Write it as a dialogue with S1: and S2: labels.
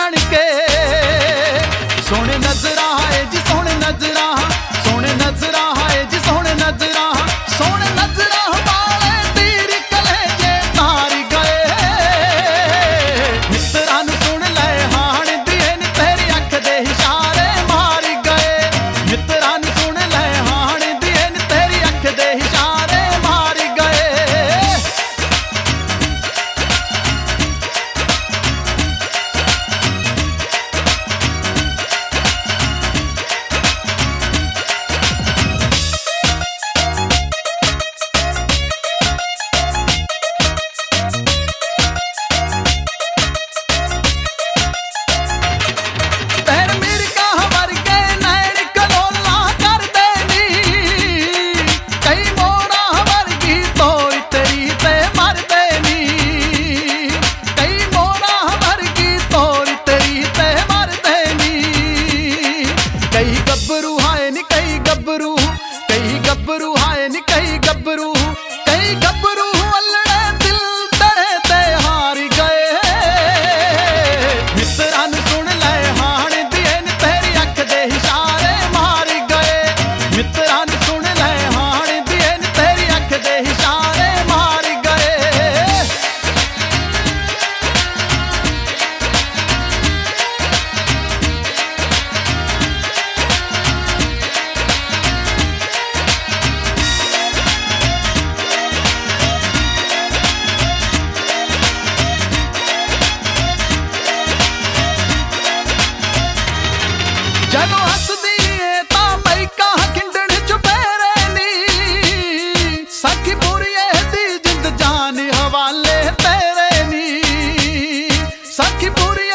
S1: बन के। सोहणे नजरां है जी सोहणे नजरां, सोहणे नजरां है जी सोहणे नजरां, सोहणे नजरां वाले तीर कलेजे तार गए। मित्रां नूं सुन लै हाण दिए नी तेरी अख दे इशारे मार गए। मित्रां नूं सुन लै हाण दिए नी तेरी अख दे इशारे मार गए। कई गब्बरू हाय नी कई गब्बरू, कई गब्बरू हाय नी कई गब्बरू, कई गब्बरू अल्लड़े दिल तड़े ते हार गए। मित्रां नूं सुन लै हाण दिए नी तेरी अख दे इशारे मार गए। मित्रां नूं सुन लै हाण दिए नी तेरी अख दे इशारे मार गए। ਜਦੋਂ ਹੱਸਦੀ ਏ ਤਾਂ ਮੈਕਾਂ ਖਿੰਡਣ ਚੁਪੇਰੇ ਨੀ, ਸਖੀ ਪੂਰੀਏ ਦੀ ਜਿੰਦ ਜਾਨ ਹਵਾਲੇ ਤੇਰੇ ਨੀ, ਸਖੀ ਪੂਰੀ